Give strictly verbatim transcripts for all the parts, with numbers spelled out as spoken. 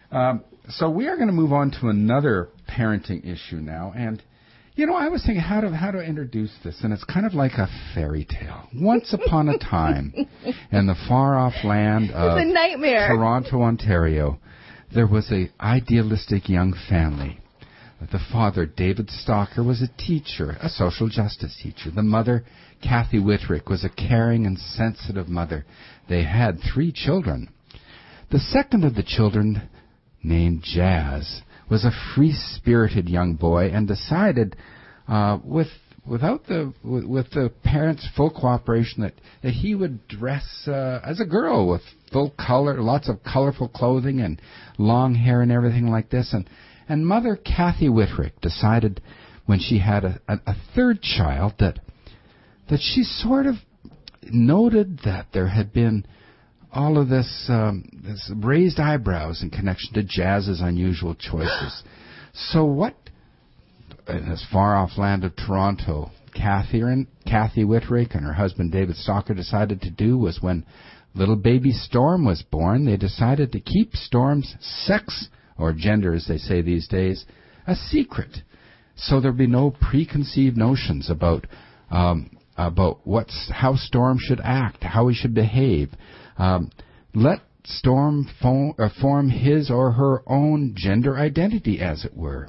Um, so we are going to move on to another parenting issue now, and you know, I was thinking how to how to introduce this, and it's kind of like a fairy tale. Once upon a time, in the far-off land of it's a nightmare. Toronto, Ontario, there was a idealistic young family. The father, David Stalker, was a teacher, a social justice teacher. The mother, Kathy Whitrick, was a caring and sensitive mother. They had three children. The second of the children, named Jazz, was a free-spirited young boy and decided, uh, with without the with, with the parents' full cooperation, that, that he would dress uh, as a girl with full color, lots of colorful clothing and long hair and everything like this. And and Mother Kathy Whitrick decided, when she had a, a, a third child, that that she sort of noted that there had been all of this, um, this raised eyebrows in connection to Jazz's unusual choices. So what, in this far-off land of Toronto, Kathy, and, Kathy Whitrick and her husband David Stalker decided to do was, when little baby Storm was born, they decided to keep Storm's sex, or gender as they say these days, a secret. So there'd be no preconceived notions about um, about what's, how Storm should act, how he should behave. Um, let Storm fo- uh, form his or her own gender identity, as it were.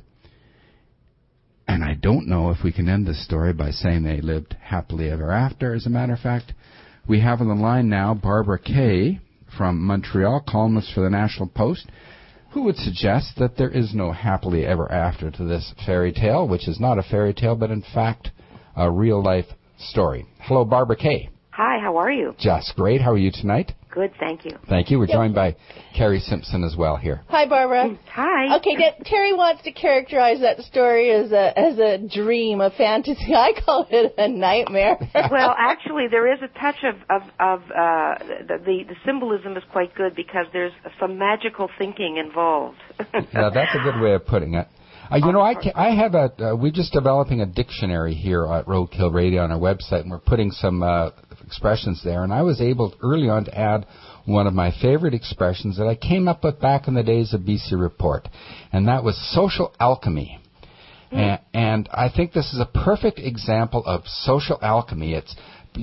And I don't know if we can end this story by saying they lived happily ever after. As a matter of fact, we have on the line now Barbara Kay from Montreal, columnist for the National Post, who would suggest that there is no happily ever after to this fairy tale, which is not a fairy tale, but in fact a real-life story. Hello, Barbara Kay. Hi, how are you? Just great. How are you tonight? Good, thank you. Thank you. We're Yep. joined by Carrie Simpson as well here. Hi, Barbara. Hi. Okay, that, Terry wants to characterize that story as a as a dream, a fantasy. I call it a nightmare. Well, actually, there is a touch of of, of uh, the, the the symbolism is quite good, because there's some magical thinking involved. Yeah, that's a good way of putting it. Uh, you know, I, ca- I have a, uh, we're just developing a dictionary here at Roadkill Radio on our website, and we're putting some uh, expressions there, and I was able early on to add one of my favorite expressions that I came up with back in the days of B C Report, and that was social alchemy. Mm. And, and I think this is a perfect example of social alchemy. It's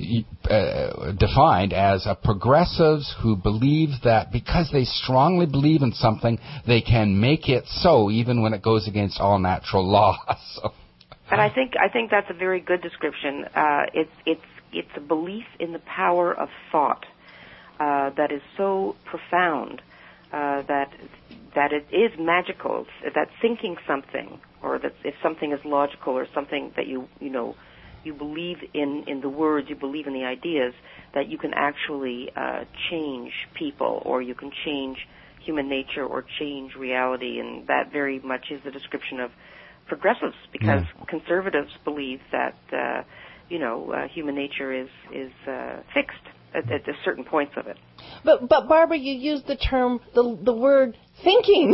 uh, defined as a progressives who believe that because they strongly believe in something, they can make it so, even when it goes against all natural law. So. And I think I think that's a very good description. Uh, it's it's it's a belief in the power of thought uh, that is so profound uh, that that it is magical. That thinking something, or that if something is logical, or something that you you know. you believe in, in the words, you believe in the ideas, that you can actually uh, change people, or you can change human nature, or change reality, and that very much is the description of progressives, because yeah. conservatives believe that, uh, you know, uh, human nature is, is uh, fixed at, at certain points of it. But, but Barbara, you used the term, the, the word thinking.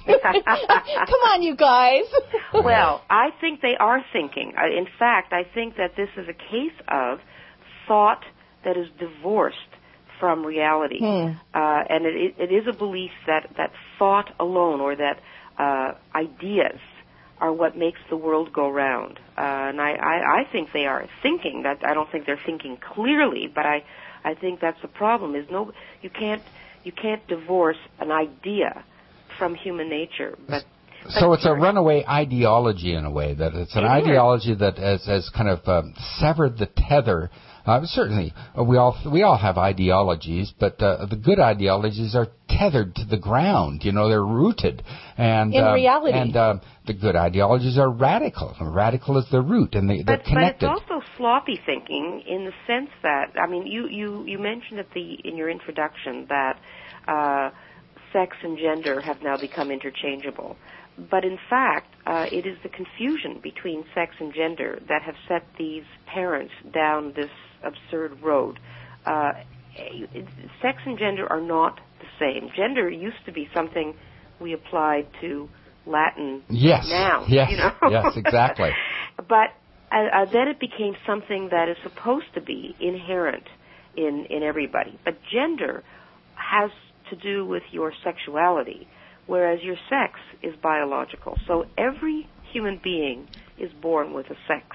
Come on, you guys. Well, I think they are thinking. In fact, I think that this is a case of thought that is divorced from reality. Hmm. Uh, and it, it is a belief that, that thought alone, or that uh, ideas are what makes the world go round. Uh, and I, I, I think they are thinking. That I don't think they're thinking clearly, but I, I think that's the problem. Is no, you can't, you can't divorce an idea from human nature. But, but so it's a runaway ideology in a way, that it's an it ideology is. that has, has kind of um, severed the tether. Uh, certainly, uh, we all we all have ideologies, but uh, the good ideologies are tethered to the ground. You know, they're rooted, and in um, reality. And uh, the good ideologies are radical. Radical is the root, and they, they're but, connected. But it's also sloppy thinking, in the sense that, I mean, you you, you mentioned at the in your introduction that uh, sex and gender have now become interchangeable. But in fact, uh, it is the confusion between sex and gender that have set these parents down this absurd road. Uh, it, sex and gender are not the same. Gender used to be something we applied to Latin yes. nouns. Yes, you know? yes, exactly. But uh, uh, then it became something that is supposed to be inherent in, in everybody. But gender has to do with your sexuality, whereas your sex is biological. So every human being is born with a sex.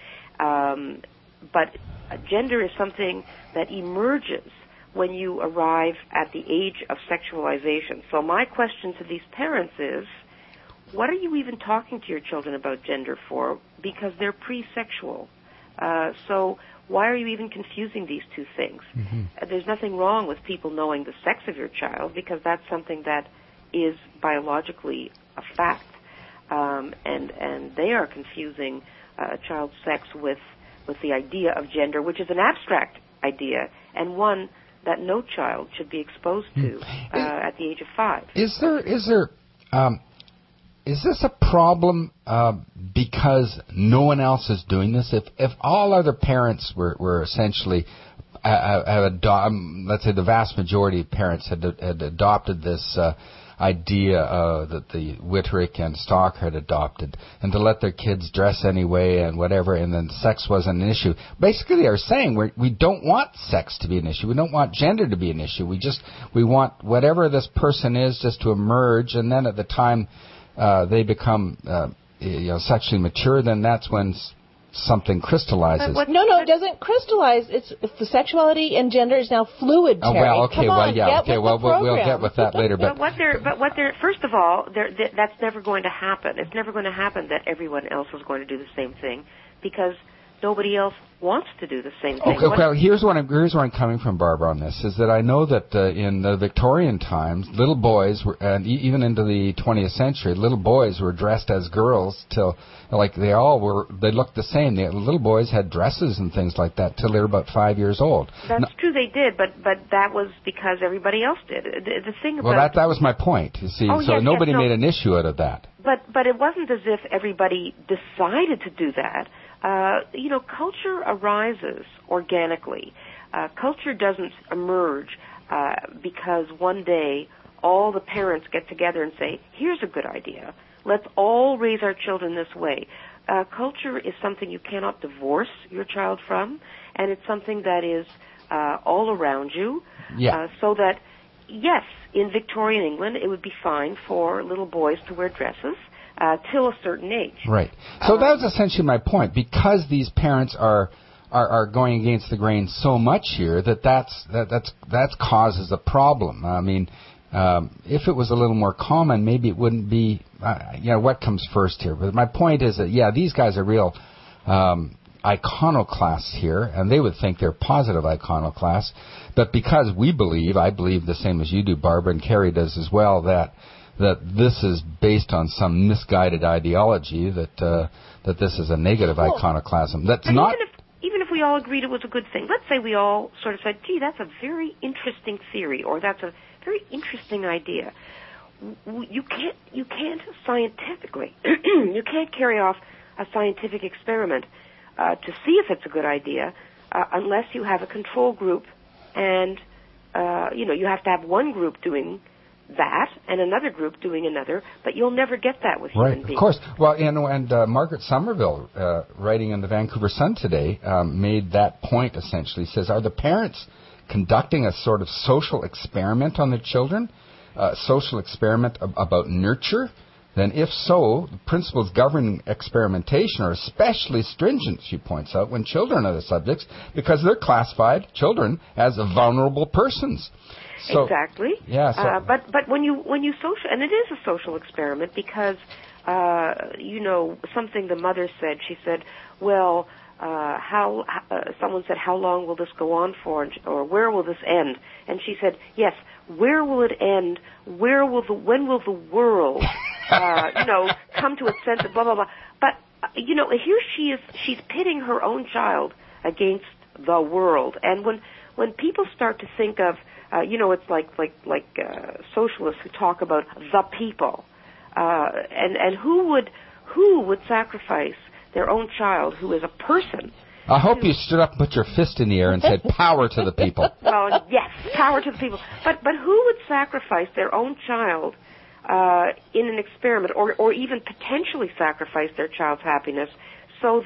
Um, but gender is something that emerges when you arrive at the age of sexualization. So my question to these parents is, what are you even talking to your children about gender for? Because they're pre-sexual. Uh, so why are you even confusing these two things? Mm-hmm. Uh, there's nothing wrong with people knowing the sex of your child, because that's something that is biologically a fact. Um, and, and they are confusing uh, a child's sex with, with the idea of gender, which is an abstract idea, and one that no child should be exposed to uh, at the age of five. Is there is there um, is this a problem uh, because no one else is doing this? If if all other parents were, were essentially uh, have ado- um, let's say the vast majority of parents had had adopted this uh, idea uh, that the Whitterick and Stalker had adopted, and to let their kids dress anyway and whatever, and then sex wasn't an issue. Basically, they are saying we we don't want sex to be an issue. We don't want gender to be an issue. We just we want whatever this person is just to emerge, and then at the time uh, they become uh, you know sexually mature, then that's when something crystallizes. What, no, no, it doesn't crystallize. It's, it's the sexuality and gender is now fluid, Terry. Oh, well, okay, Come well, on, yeah, get okay, with well, the we'll, we'll program. get with that later. But but what they're, but what they're, first of all, they're, they, that's never going to happen. It's never going to happen that everyone else is going to do the same thing, because nobody else wants to do the same thing. Okay, well, here's what I'm here's where I'm coming from, Barbara, on this, is that I know that uh, in the Victorian times, little boys were, and e- even into the twentieth century, little boys were dressed as girls till, like, they all were, they looked the same. The little boys had dresses and things like that till they were about five years old. That's no, true, they did, but but that was because everybody else did. The, the thing about well, that that was my point. You see, oh, so yes, nobody yes, no. made an issue out of that. But but it wasn't as if everybody decided to do that. Uh, you know, culture arises organically. Uh, culture doesn't emerge uh, because one day all the parents get together and say, here's a good idea. Let's all raise our children this way. Uh, culture is something you cannot divorce your child from, and it's something that is uh, all around you. Yeah. Uh, so that, yes, in Victorian England, it would be fine for little boys to wear dresses. Uh, till a certain age. Right. So um, that was essentially my point. Because these parents are, are are going against the grain so much here, that that's that that's that causes a problem. I mean, um, if it was a little more common, maybe it wouldn't be. Uh, you know, what comes first here? But my point is that yeah, these guys are real um, iconoclasts here, and they would think they're positive iconoclasts. But because we believe, I believe the same as you do, Barbara, and Carrie does as well, that. that this is based on some misguided ideology, that uh, that this is a negative well, iconoclasm. That's but not... Even if, even if we all agreed it was a good thing, let's say we all sort of said, gee, that's a very interesting theory, or that's a very interesting idea. You can't, you can't scientifically, you can't carry off a scientific experiment uh, to see if it's a good idea uh, unless you have a control group, and, uh, you know, you have to have one group doing that and another group doing another, but you'll never get that with human right, beings. Of course. Well, and, and uh, Margaret Somerville, uh, writing in the Vancouver Sun today, um, made that point essentially. Says, are the parents conducting a sort of social experiment on their children, a social experiment ab- about nurture? Then if so, the principles governing experimentation are especially stringent, she points out, when children are the subjects, because they're classified, children, as vulnerable persons. So, exactly. Yeah. So, uh, but but when you when you social, and it is a social experiment, because uh, you know, something the mother said. She said, well, uh, how uh, someone said, how long will this go on for, or where will this end? And she said, yes, where will it end? Where will the when will the world uh, you know come to its senses? Blah blah blah. But uh, you know, here she is. She's pitting her own child against the world, and when when people start to think of Uh, you know, it's like like like uh, socialists who talk about the people, uh, and and who would who would sacrifice their own child, who is a person? I hope to, you stood up and put your fist in the air and said, "Power to the people." Well, yes, power to the people. But but who would sacrifice their own child uh, in an experiment, or or even potentially sacrifice their child's happiness, so that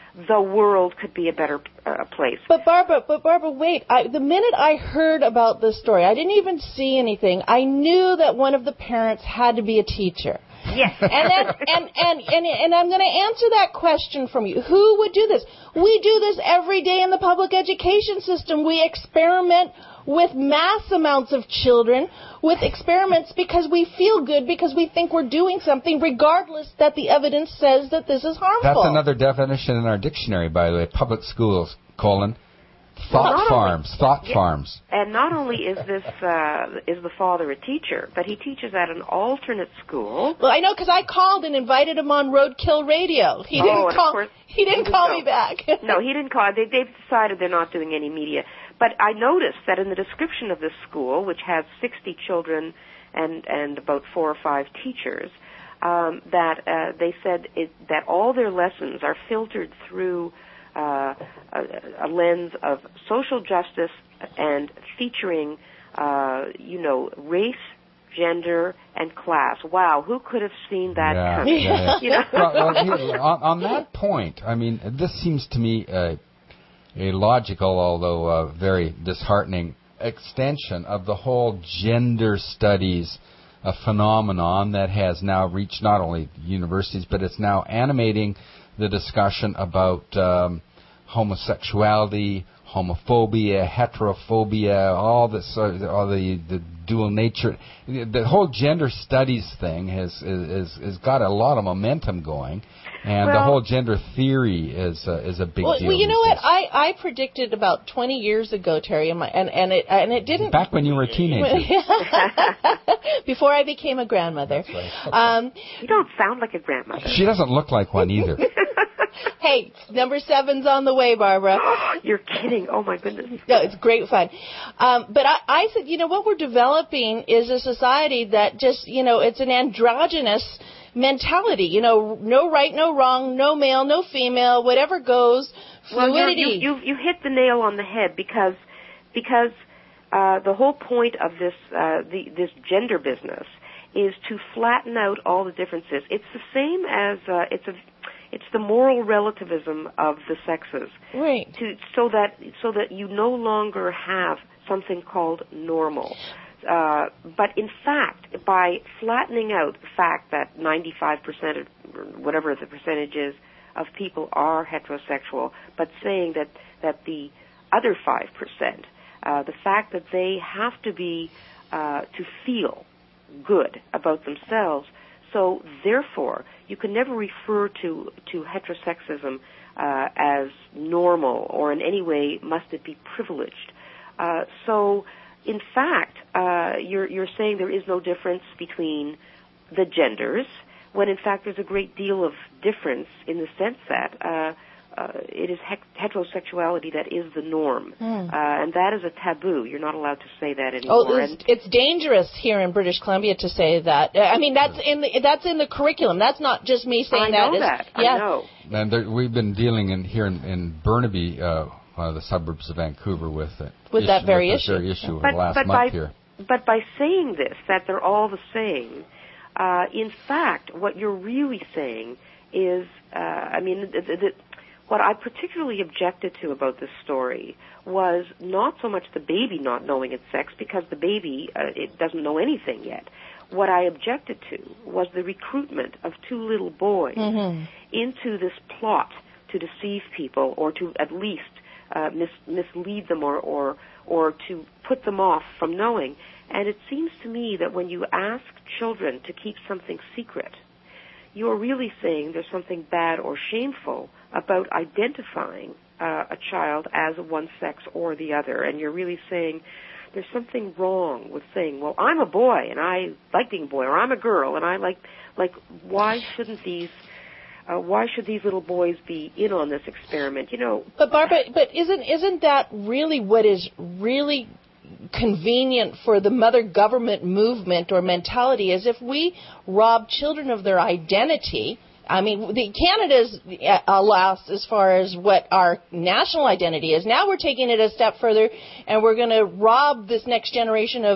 the world could be a better uh, place. But Barbara, but Barbara, wait. I, the minute I heard about this story, I didn't even see anything. I knew that one of the parents had to be a teacher. Yes. and, then, and, and, and, and I'm going to answer that question from you. Who would do this? We do this every day in the public education system. We experiment with mass amounts of children with experiments because we feel good, because we think we're doing something, regardless that the evidence says that this is harmful. That's another definition in our dictionary, by the way. Public schools, colon, thought well, farms, only, thought yeah, farms. And not only is this uh, is the father a teacher, but he teaches at an alternate school. Well, I know because I called and invited him on Roadkill Radio. He didn't oh, call. Course, he didn't call no. me back. No, he didn't call. They, they've decided they're not doing any media. But I noticed that in the description of this school, which has sixty children and and about four or five teachers, um, that uh, they said it, that all their lessons are filtered through uh, a, a lens of social justice and featuring, uh, you know, race, gender, and class. Wow, who could have seen that yeah, coming? Yeah, yeah. You know? well, well, here, on, on that point, I mean, this seems to me uh, a logical, although uh, very disheartening, extension of the whole gender studies uh, phenomenon that has now reached not only universities, but it's now animating the discussion about um, homosexuality, homophobia, heterophobia, all this, uh, all the, the dual nature. The whole gender studies thing has is, is got a lot of momentum going, and well, the whole gender theory is uh, is a big well, deal. Well, you know days. what? I, I predicted about twenty years ago, Terry, and my, and, and it and it didn't. Back when you were a teenager. Before I became a grandmother. That's right. Okay. Um, You don't sound like a grandmother. She doesn't look like one either. Hey, number seven's on the way, Barbara. You're kidding. Oh, my goodness. No, it's great fun. Um, but I, I said, you know, what we're developing is a society that just, you know, it's an androgynous mentality. You know, no right, no wrong, no male, no female, whatever goes, fluidity. Well, you, you, you hit the nail on the head because because uh, the whole point of this uh, the, this gender business is to flatten out all the differences. It's the same as uh, it's a It's the moral relativism of the sexes, right? To, so that so that you no longer have something called normal. Uh, but in fact, by flattening out the fact that ninety-five percent of whatever the percentage is of people are heterosexual, but saying that that the other five percent, uh, the fact that they have to be uh, to feel good about themselves. So, therefore, you can never refer to, to heterosexism uh, as normal or in any way must it be privileged. Uh, so, in fact, uh, you're, you're saying there is no difference between the genders, when in fact there's a great deal of difference in the sense that uh, uh, it is he- heterosexuality that is the norm, mm. uh, and that is a taboo. You're not allowed to say that anymore. Oh, it's, it's dangerous here in British Columbia to say that. I mean, that's in the that's in the curriculum. That's not just me saying I that. know that. It's, yeah. I know. And there, we've been dealing in here in, in Burnaby, uh, one of the suburbs of Vancouver, with it. With issue, that very with issue. Very issue but, of last but month by, here. But by saying this, that they're all the same, uh, in fact, what you're really saying is, uh, I mean, the, the, what I particularly objected to about this story was not so much the baby not knowing its sex, because the baby uh, it doesn't know anything yet. What I objected to was the recruitment of two little boys mm-hmm. into this plot to deceive people, or to at least uh, mis- mislead them, or, or or to put them off from knowing. And it seems to me that when you ask children to keep something secret, you're really saying there's something bad or shameful about identifying uh, a child as one sex or the other. And you're really saying there's something wrong with saying, well, I'm a boy and I like being a boy, or I'm a girl and I like, like, why shouldn't these, uh, why should these little boys be in on this experiment? You know. But Barbara, but isn't, isn't that really what is really convenient for the mother government movement or mentality, is if we rob children of their identity. I mean, the Canada's uh, lost as far as what our national identity is. Now we're taking it a step further, and we're going to rob this next generation of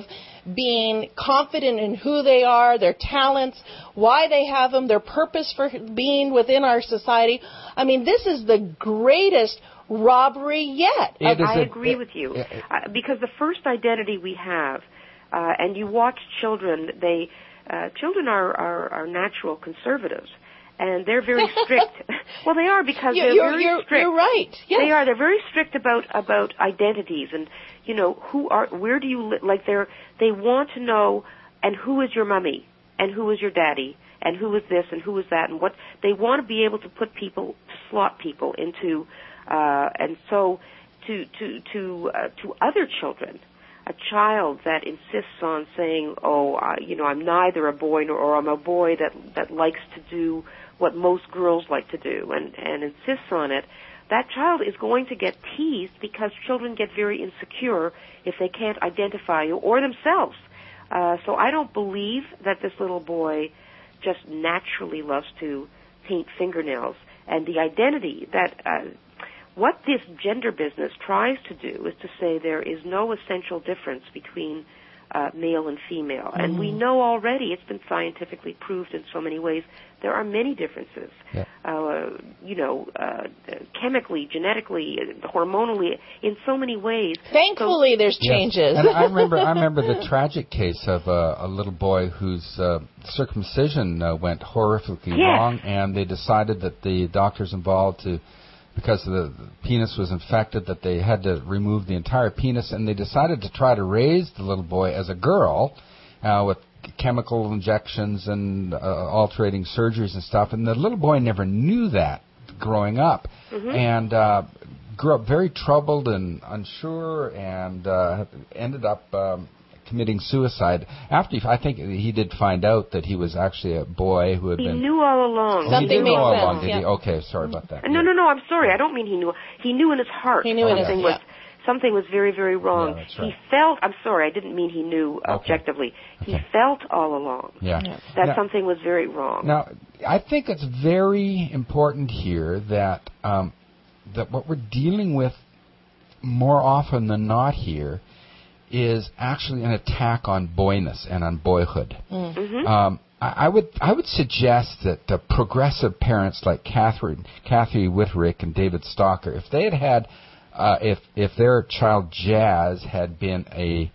being confident in who they are, their talents, why they have them, their purpose for being within our society. I mean, this is the greatest robbery yet. I, I agree with you. Uh, because the first identity we have, uh, and you watch children, they uh, children are, are, are natural conservatives. And they're very strict. Well, they are because you're, they're you're, very you're, strict. You're right. Yes. They are. They're very strict about about identities and, you know, who are, where do you live? Like they're they want to know, and who is your mummy, and who is your daddy, and who is this, and who is that, and what they want to be able to put people, to slot people into, uh, and so to to to uh, to other children. A child that insists on saying, "Oh, uh, you know, I'm neither a boy nor or I'm a boy that that likes to do what most girls like to do," and and insists on it, that child is going to get teased because children get very insecure if they can't identify you or themselves. Uh, so I don't believe that this little boy just naturally loves to paint fingernails, and the identity that. Uh, What this gender business tries to do is to say there is no essential difference between uh, male and female. Mm-hmm. And we know already, it's been scientifically proved in so many ways, there are many differences. Yeah. Uh, you know, uh, chemically, genetically, hormonally, in so many ways. Thankfully, so, there's changes. Yes. And I remember, I remember the tragic case of a, a little boy whose uh, circumcision uh, went horrifically yes. wrong, and they decided that the doctors involved to... because the, the penis was infected, that they had to remove the entire penis, and they decided to try to raise the little boy as a girl uh, with chemical injections and uh, alterating surgeries and stuff, and the little boy never knew that growing up, mm-hmm. and uh, grew up very troubled and unsure, and uh, ended up... Um, committing suicide. After he, I think he did find out that he was actually a boy who had he been... He knew all along. Oh, he did know all sense, along, did yeah. he? Okay, sorry about that. No, yeah. no, no, I'm sorry. I don't mean he knew. He knew in his heart he knew something in his, was yeah. something was very, very wrong. Yeah, that's right. He felt, I'm sorry, I didn't mean he knew okay. objectively. Okay. He felt all along yeah. Yeah. that now, something was very wrong. Now, I think it's very important here that um, that what we're dealing with more often than not here is actually an attack on boyness and on boyhood. Mm-hmm. Um, I, I would I would suggest that uh, progressive parents like Catherine, Kathy Whitterick and David Stalker, if they had had, uh, if if their child Jazz had been a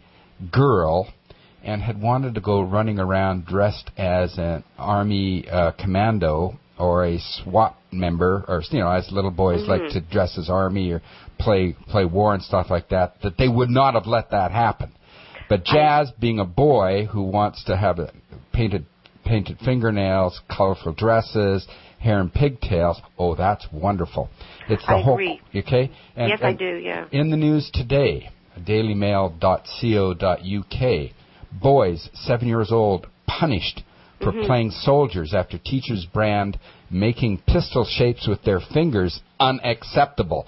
girl and had wanted to go running around dressed as an army uh, commando or a SWAT member, or you know, as little boys mm-hmm. like to dress as army or play play war and stuff like that, that they would not have let that happen. But Jazz, being a boy who wants to have a painted painted fingernails, colorful dresses, hair and pigtails, oh, that's wonderful. It's the I whole, agree. Okay? And, yes, and I do, yeah. In the news today, daily mail dot co dot u k, boys seven years old punished for mm-hmm. playing soldiers after teachers brand making pistol shapes with their fingers unacceptable.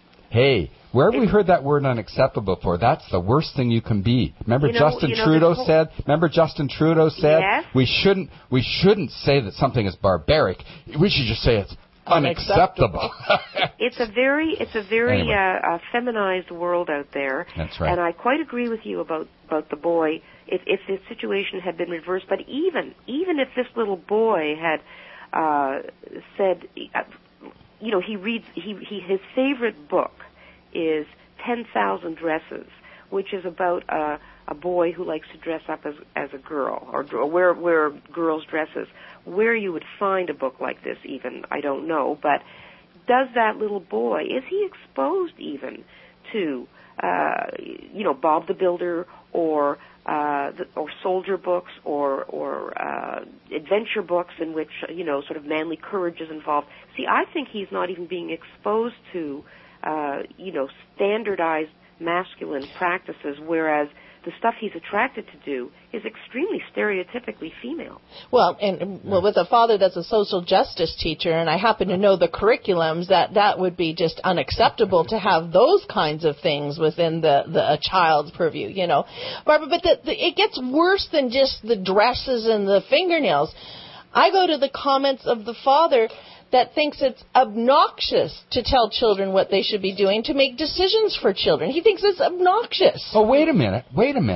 Hey, where have we heard that word unacceptable before? That's the worst thing you can be. Remember you know, Justin you know, Trudeau whole... said, remember Justin Trudeau said, yes. we shouldn't we shouldn't say that something is barbaric. We should just say it's unacceptable. It's a very it's a very anyway. uh, uh, feminized world out there. That's right. And I quite agree with you about, about the boy. If if the situation had been reversed, but even even if this little boy had uh, said, uh, you know, he reads he, he his favorite book is ten thousand Dresses, which is about a, a boy who likes to dress up as as a girl or, or wear wear girls' dresses. Where you would find a book like this, even I don't know, but does that little boy, is he exposed even to uh, you know, Bob the Builder or uh, the, or soldier books or or uh, adventure books in which, you know, sort of manly courage is involved? See, I think he's not even being exposed to uh, you know, standardized masculine practices, whereas the stuff he's attracted to do is extremely stereotypically female. Well, and well, with a father that's a social justice teacher, and I happen to know the curriculums, that that would be just unacceptable to have those kinds of things within the, the a child's purview, you know. Barbara, but the, the, it gets worse than just the dresses and the fingernails. I go to the comments of the father that thinks it's obnoxious to tell children what they should be doing, to make decisions for children. He thinks it's obnoxious. Oh, wait a minute. Wait a minute.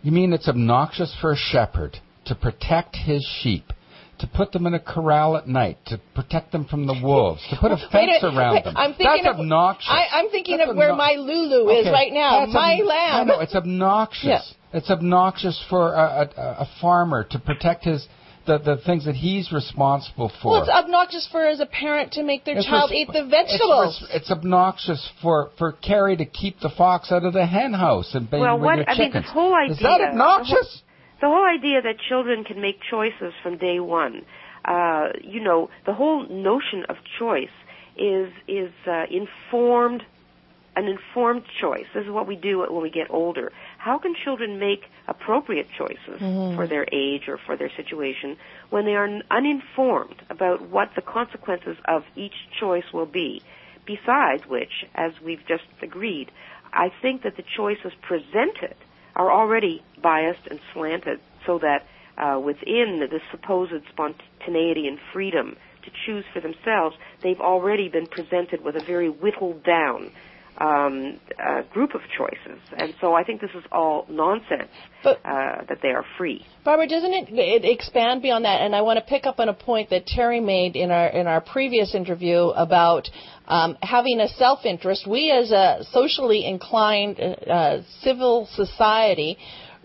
You mean it's obnoxious for a shepherd to protect his sheep, to put them in a corral at night, to protect them from the wolves, to put a fence wait, around wait, them? I'm That's of, obnoxious. I, I'm thinking That's of where obno- my Lulu is okay. right now, That's my ob- lamb. I know, it's obnoxious. Yeah. It's obnoxious for a, a, a farmer to protect his the, the things that he's responsible for. Well, it's obnoxious for as a parent to make their It's child res- eat the vegetables. It's, res- it's obnoxious for, for Carrie to keep the fox out of the hen house and baby Well, with what your I mean, chickens. this whole idea. Is that obnoxious? The whole, the whole idea that children can make choices from day one. Uh, you know, the whole notion of choice is is uh, informed, an informed choice. This is what we do when we get older. How can children make appropriate choices mm-hmm. for their age or for their situation when they are uninformed about what the consequences of each choice will be? Besides which, as we've just agreed, I think that the choices presented are already biased and slanted so that uh, within the supposed spontaneity and freedom to choose for themselves, they've already been presented with a very whittled down um, uh, group of choices. And so I think this is all nonsense, but, uh, that they are free. Barbara, doesn't it, it expand beyond that? And I want to pick up on a point that Terry made in our in our previous interview about um, having a self-interest. We as a socially inclined uh, civil society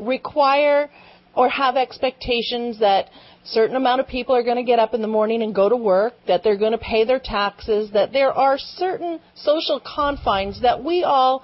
require or have expectations that certain amount of people are going to get up in the morning and go to work, that they're going to pay their taxes, that there are certain social confines that we all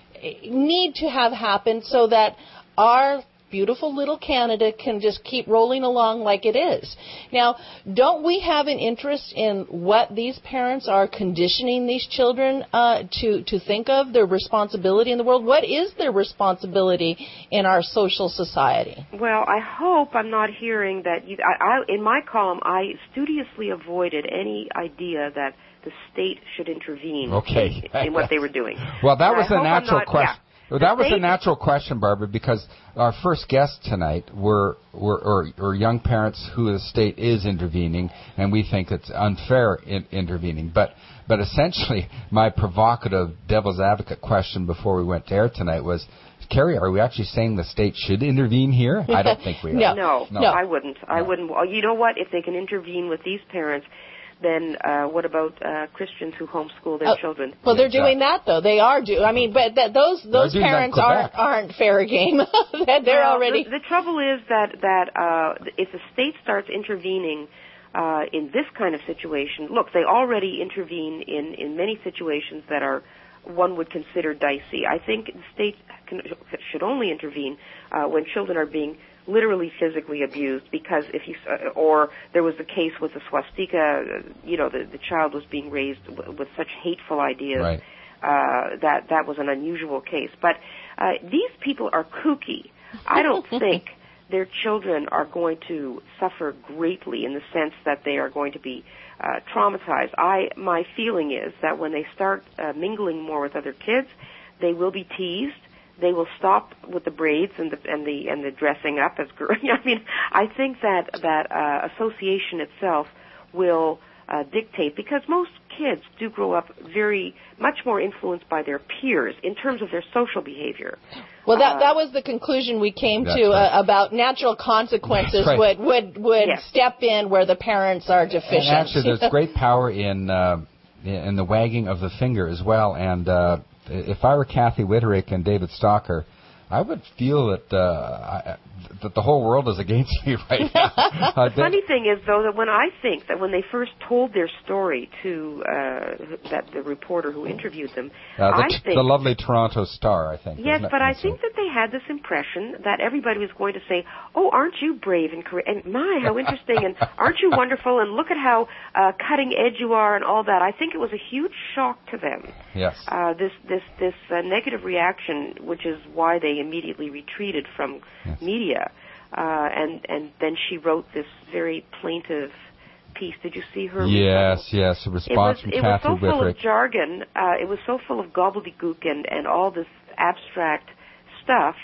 need to have happen so that our beautiful little Canada can just keep rolling along like it is. Now, don't we have an interest in what these parents are conditioning these children uh, to, to think of, their responsibility in the world? What is their responsibility in our social society? Well, I hope I'm not hearing that you, I, I, in my column, I studiously avoided any idea that the state should intervene okay. in, in what they were doing. Well, that and was I a natural not, question. Yeah. Well, that was a natural question, Barbara, because our first guests tonight were, were or, or young parents who the state is intervening, and we think it's unfair in intervening. But but essentially, my provocative devil's advocate question before we went to air tonight was, Carrie, are we actually saying the state should intervene here? I don't think we are. no, no, no, I wouldn't. I no. wouldn't. Well, you know what? If they can intervene with these parents, then uh, what about uh, Christians who homeschool their uh, children? Well, they're exactly. doing that though. They are do. I mean, but that, those those parents aren't aren't fair game. they're well, already. The, the trouble is that that uh, if the state starts intervening uh, in this kind of situation, look, they already intervene in in many situations that are one would consider dicey. I think the state can, should only intervene uh, when children are being literally physically abused, because if you, uh, or there was the case with the swastika, uh, you know, the, the child was being raised w- with such hateful ideas, right. uh, that that was an unusual case. But uh, these people are kooky. I don't think their children are going to suffer greatly in the sense that they are going to be uh, traumatized. I, my feeling is that when they start uh, mingling more with other kids, they will be teased. They will stop with the braids and the and the and the dressing up as girls. I mean, I think that that uh, association itself will uh, dictate, because most kids do grow up very much more influenced by their peers in terms of their social behavior. Well, that uh, that was the conclusion we came to uh, right. about natural consequences right. would would would yes. step in where the parents are deficient. And actually, there's great power in uh, in the wagging of the finger as well, and. Uh, If I were Kathy Witterick and David Stalker, I would feel that uh, I, that the whole world is against me right now. Uh, the funny thing is, though, that when I think that when they first told their story to uh, that the reporter who interviewed them, uh, the, I t- think the lovely Toronto Star, I think. Yes, but I think that they had this impression that everybody was going to say, "Oh, aren't you brave and courageous? And my, how interesting! And aren't you wonderful? And look at how uh, cutting edge you are, and all that." I think it was a huge shock to them. Yes. Uh, this this this uh, negative reaction, which is why they immediately retreated from yes. media. Uh, and and then she wrote this very plaintive piece. Did you see her? Yes, response? yes, a response it was, from it Kathy was so Witterick. full of jargon. Uh, it was so full of gobbledygook and, and all this abstract stuff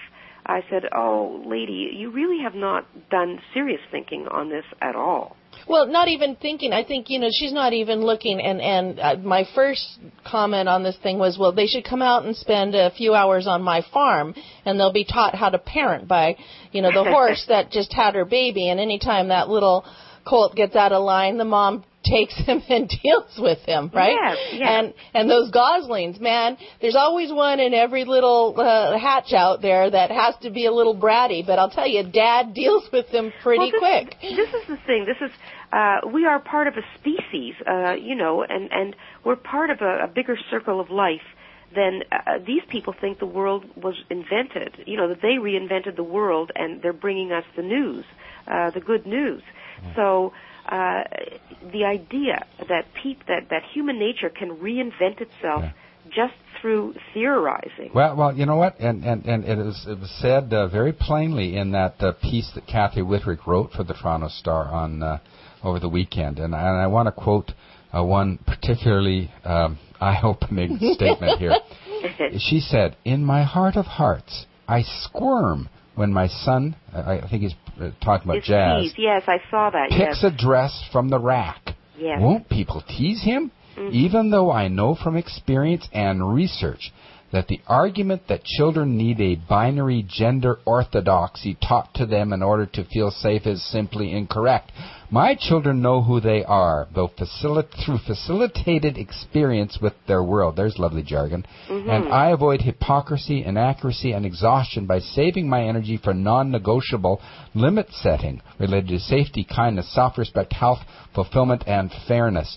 I said, oh, lady, you really have not done serious thinking on this at all. Well, not even thinking. I think, you know, she's not even looking. And, and uh, my first comment on this thing was, well, they should come out and spend a few hours on my farm, and they'll be taught how to parent by, you know, the horse that just had her baby. And anytime that little colt gets out of line, the mom takes him and deals with him, right? Yes, yes. And and those goslings, man, there's always one in every little uh, hatch out there that has to be a little bratty. But I'll tell you, Dad deals with them pretty well, this, quick. This is the thing. This is uh, we are part of a species, uh, you know, and and we're part of a, a bigger circle of life. Then uh, these people think the world was invented. You know, that they reinvented the world, and they're bringing us the news, uh, the good news. Mm. So. Uh, the idea that peop- that that human nature can reinvent itself yeah. just through theorizing. Well, well, you know what, and and, and it, was, it was said uh, very plainly in that uh, piece that Kathy Whitrick wrote for the Toronto Star on uh, over the weekend, and, and I want to quote uh, one particularly um, eye-opening statement here. She said, "In my heart of hearts, I squirm when my son," I, I think he's uh, talking about it's Jazz. Teased. Yes, I saw that. Picks yes. a dress from the rack. Yes. Won't people tease him? Mm-hmm. Even though I know from experience and research that the argument that children need a binary gender orthodoxy taught to them in order to feel safe is simply incorrect. My children know who they are, though facil- through facilitated experience with their world. There's lovely jargon. Mm-hmm. And I avoid hypocrisy, inaccuracy, and exhaustion by saving my energy for non-negotiable limit setting related to safety, kindness, self-respect, health, fulfillment, and fairness."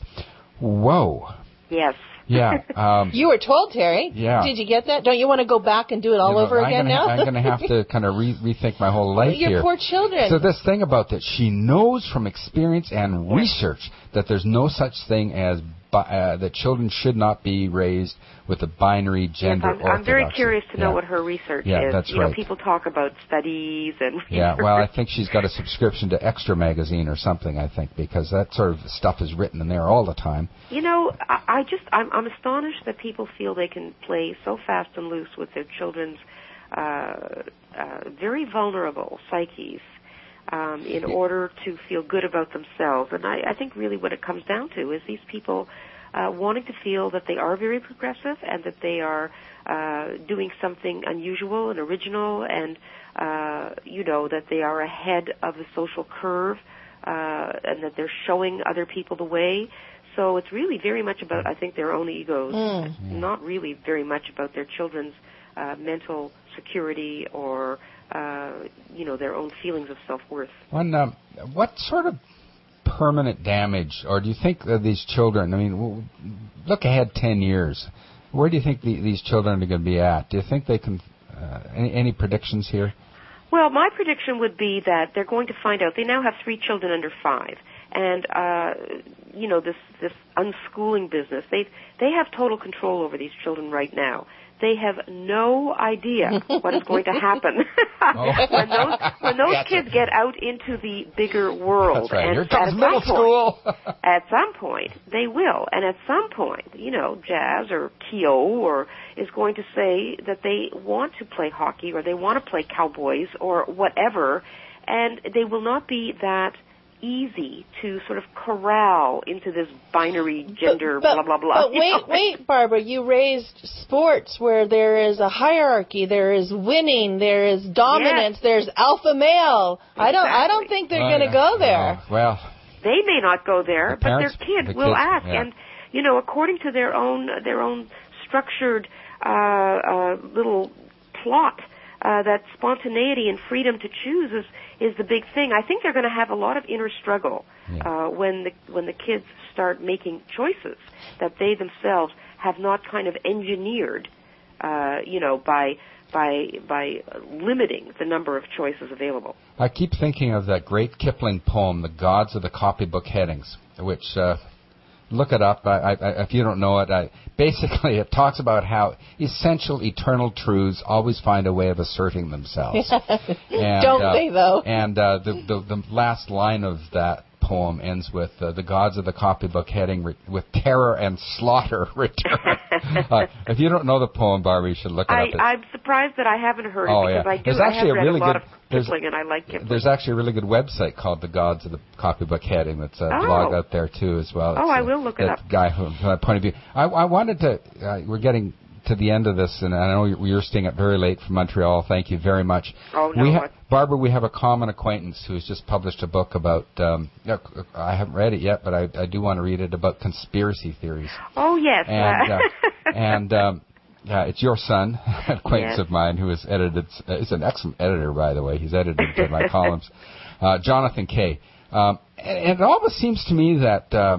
Whoa. Yes. Yeah. Um, you were told, Terry. Yeah. Did you get that? Don't you want to go back and do it all you know, over I'm again gonna, now? I'm going to have to kind of re- rethink my whole life Your here. poor children. So this thing about that, she knows from experience and research that there's no such thing as bi- uh, that children should not be raised with a binary gender yes, I'm, orthodoxy. I'm very curious to know yeah. what her research yeah, is. That's you right. know, people talk about studies and research. Yeah, well, I think she's got a subscription to Extra magazine or something, I think, because that sort of stuff is written in there all the time. You know, I, I just, I'm, I'm astonished that people feel they can play so fast and loose with their children's uh, uh, very vulnerable psyches um, in order to feel good about themselves. And I, I think really what it comes down to is these people uh, wanting to feel that they are very progressive and that they are uh, doing something unusual and original and, uh, you know, that they are ahead of the social curve uh, and that they're showing other people the way. So it's really very much about, I think, their own egos, mm. not really very much about their children's uh, mental security or, uh, you know, their own feelings of self-worth. One, um, what sort of permanent damage, or do you think that these children, I mean, look ahead ten years, where do you think the, these children are going to be at? Do you think they can, uh, any, any predictions here? Well, my prediction would be that they're going to find out, they now have three children under five. And, uh, you know, this, this unschooling business, they they have total control over these children right now. They have no idea what is going to happen oh. when those, when those kids get out into the bigger world. That's right. And Here comes at middle some school. Point, at some point, they will. And at some point, you know, Jazz or Keo or is going to say that they want to play hockey or they want to play cowboys or whatever, and they will not be that easy to sort of corral into this binary gender but, blah blah blah. But wait, know? wait, Barbara, you raised sports where there is a hierarchy, there is winning, there is dominance, yes. there's alpha male. Exactly. I don't, I don't think they're oh, going to yeah. go there. Oh, well, they may not go there, the but parents, their kid the will kids, ask, yeah. and you know, according to their own their own structured uh, uh, little plot. Uh, that spontaneity and freedom to choose is, is the big thing. I think they're going to have a lot of inner struggle yeah. uh, when the when the kids start making choices that they themselves have not kind of engineered, uh, you know, by by by limiting the number of choices available. I keep thinking of that great Kipling poem, "The Gods of the Copybook Headings," which. Uh, Look it up. I, I, if you don't know it, I, basically it talks about how essential, eternal truths always find a way of asserting themselves. and, don't uh, they, though? And uh, the, the the last line of that poem ends with uh, the gods of the copybook heading re- with terror and slaughter return. uh, if you don't know the poem, Barbara, you should look it I, up. It's, I'm surprised that I haven't heard oh, it because yeah. I do. There's I actually have a read really a lot good, of Kipling, and I like Kipling. There's actually a really good website called The Gods of the Copybook Heading. That's a Oh. blog out there too, as well. It's, Oh, I uh, will look it that up. Guy who, from that point of view. I, I wanted to. Uh, we're getting to the end of this, and I know you're, you're staying up very late from Montreal. Thank you very much. Oh, no. We ha- Barbara, we have a common acquaintance who's just published a book about, um, I haven't read it yet, but I, I do want to read it, about conspiracy theories. Oh, yes. And, uh, and um, yeah, it's your son, an acquaintance Yes. of mine, who has edited, uh, he's an excellent editor, by the way. He's edited uh, my columns. Uh, Jonathan Kay. Um, and, and it almost seems to me that uh,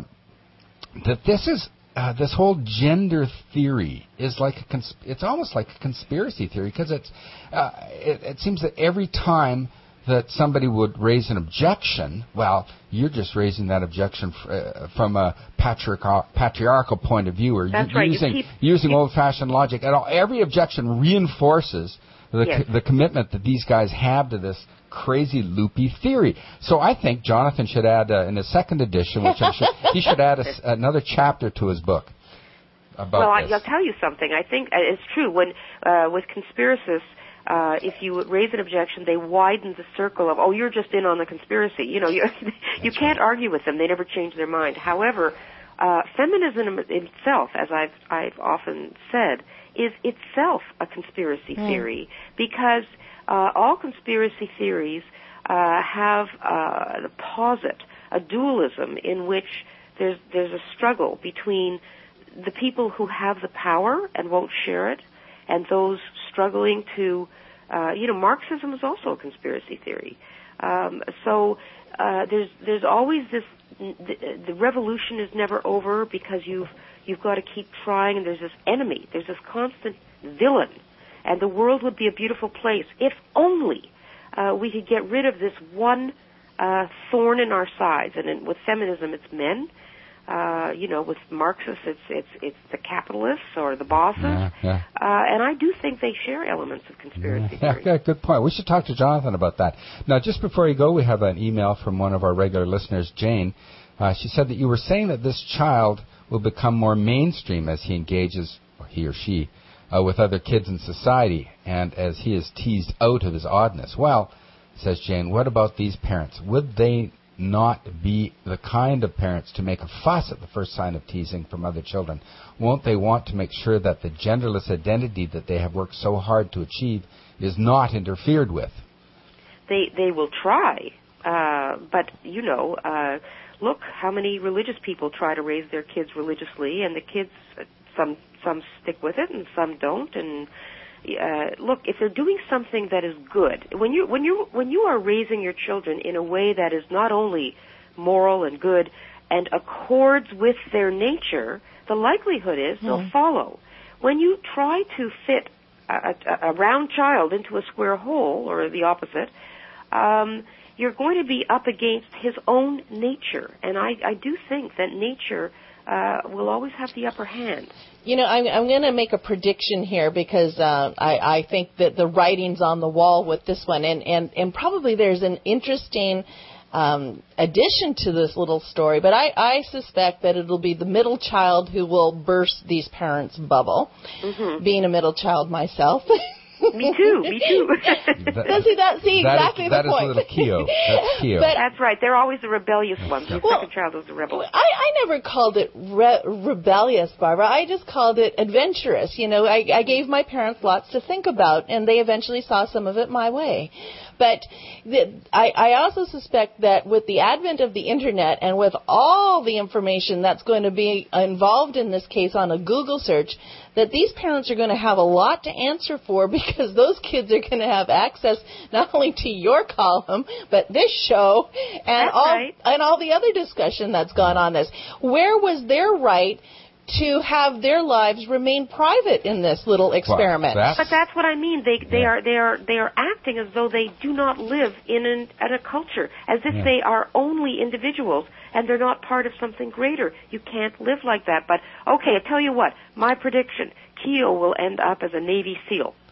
that this is Uh, this whole gender theory is like a cons- it's almost like a conspiracy theory, because it's uh, it, it seems that every time that somebody would raise an objection, well, you're just raising that objection f- uh, from a patriarchal, patriarchal point of view, or That's u- right. using You keep, using keep, old-fashioned logic. And all, every objection reinforces the Yes. co- the commitment that these guys have to this crazy loopy theory. So I think Jonathan should add uh, in his second edition, which I'm sure, he should add a s another chapter to his book about well, I, this. I'll tell you something. I think uh, it's true. When uh, with conspiracists, uh, if you raise an objection, they widen the circle of, oh, you're just in on the conspiracy. You know, you you can't right. argue with them. They never change their mind. However, uh, feminism itself, as I've I've often said, is itself a conspiracy mm. theory, because uh, all conspiracy theories uh, have uh, the posit a dualism in which there's there's a struggle between the people who have the power and won't share it, and those struggling to, uh, you know, Marxism is also a conspiracy theory. Um, so uh, there's there's always this. The, the revolution is never over, because you've you've got to keep trying, and there's this enemy, there's this constant villain, and the world would be a beautiful place if only uh, we could get rid of this one uh, thorn in our sides. And in, with feminism, it's men. Uh, you know, with Marxists, it's it's it's the capitalists or the bosses, yeah, yeah. Uh, and I do think they share elements of conspiracy yeah, theory. Yeah, good point. We should talk to Jonathan about that. Now, just before you go, we have an email from one of our regular listeners, Jane. Uh, she said that you were saying that this child will become more mainstream as he engages, or he or she, uh, with other kids in society, and as he is teased out of his oddness. Well, says Jane, what about these parents? Would they not be the kind of parents to make a fuss at the first sign of teasing from other children? Won't they want to make sure that the genderless identity that they have worked so hard to achieve is not interfered with? They they will try, uh, but you know, uh, look how many religious people try to raise their kids religiously, and the kids, some some stick with it and some don't. And uh, look, if they're doing something that is good, when you when you when you are raising your children in a way that is not only moral and good and accords with their nature, the likelihood is mm. they'll follow. When you try to fit a, a, a round child into a square hole, or the opposite, um, you're going to be up against his own nature. And I, I do think that nature uh, will always have the upper hand. You know, I'm, I'm going to make a prediction here, because uh, I, I think that the writing's on the wall with this one, and, and, and probably there's an interesting um, addition to this little story, but I, I suspect that it'll be the middle child who will burst these parents' bubble, mm-hmm. being a middle child myself. Me too, me too. That, see, that, see that exactly is, the that point. That is a little Keo. That's Keo. But, That's right. They're always the rebellious ones. The well, second child was the rebel. I, I never called it re- rebellious, Barbara. I just called it adventurous. You know, I, I gave my parents lots to think about, and they eventually saw some of it my way. But the, I, I also suspect that with the advent of the Internet and with all the information that's going to be involved in this case on a Google search, that these parents are going to have a lot to answer for, because those kids are going to have access not only to your column, but this show and that's all right. and all the other discussion that's gone on this. Where was their right to have their lives remain private in this little experiment? Well, that's, but that's what I mean. They they yeah. are they are they are acting as though they do not live in an in a culture, as if yeah. they are only individuals and they're not part of something greater. You can't live like that. But okay, I tell you what, my prediction: Keo will end up as a Navy SEAL.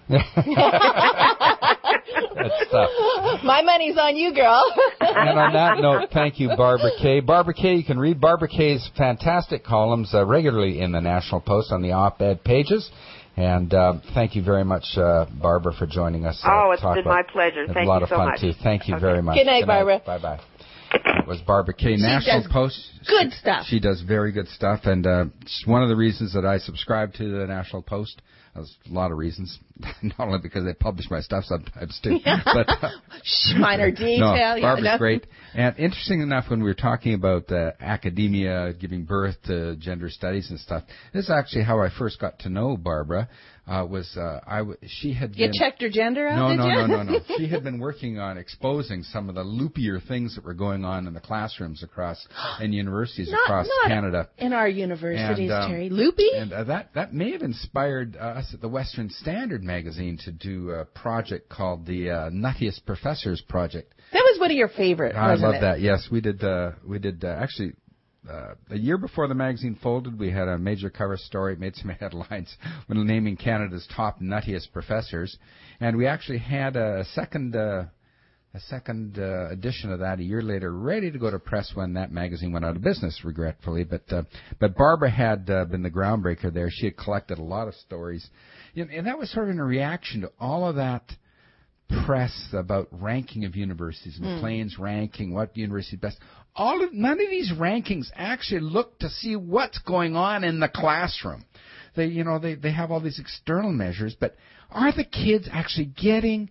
Good stuff. My money's on you, girl. And on that note, thank you, Barbara Kay. Barbara Kay, you can read Barbara Kay's fantastic columns uh, regularly in the National Post on the op-ed pages. And uh, thank you very much, uh, Barbara, for joining us. Uh, oh, it's been about, my pleasure. Thank you so much. A lot you of so fun, much. too. Thank you okay. very much. Good night, Barbara. Bye-bye. That was Barbara Kay, National does Post. good stuff. She does very good stuff, and uh, it's one of the reasons that I subscribe to the National Post. There's a lot of reasons, not only because they publish my stuff sometimes too, but uh, minor detail. no, yeah, Barbara's no. great. And interesting enough, when we were talking about uh, academia giving birth to gender studies and stuff, this is actually how I first got to know Barbara. Uh, was uh, I? W- she had You been, checked her gender out, no, did no, you? no, no, no. She had been working on exposing some of the loopier things that were going on in the classrooms across and universities Not- across not Canada. In our universities, And, um, Terry. Loopy? And uh, that that may have inspired uh, us at the Western Standard magazine to do a project called the uh, Nuttiest Professors Project. That was one of your favorite, I wasn't love it? that. Yes, we did. Uh, we did uh, actually. Uh, a year before the magazine folded, we had a major cover story, made some headlines when naming Canada's top nuttiest professors, and we actually had a second uh, a second uh, edition of that a year later, ready to go to press when that magazine went out of business, regretfully. But uh, but Barbara had uh, been the groundbreaker there. She had collected a lot of stories, and, and that was sort of in a reaction to all of that press about ranking of universities, Maclean's ranking, what university best. All of, none of these rankings actually look to see what's going on in the classroom. They, you know, they, they have all these external measures, but are the kids actually getting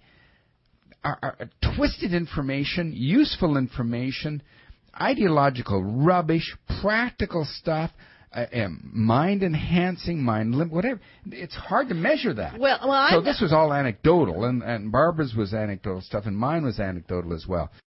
are, are twisted information, useful information, ideological rubbish, practical stuff, uh, um, mind-enhancing, mind-lim- whatever. It's hard to measure that. Well, well, so I'm- this was all anecdotal, and, and Barbara's was anecdotal stuff, and mine was anecdotal as well.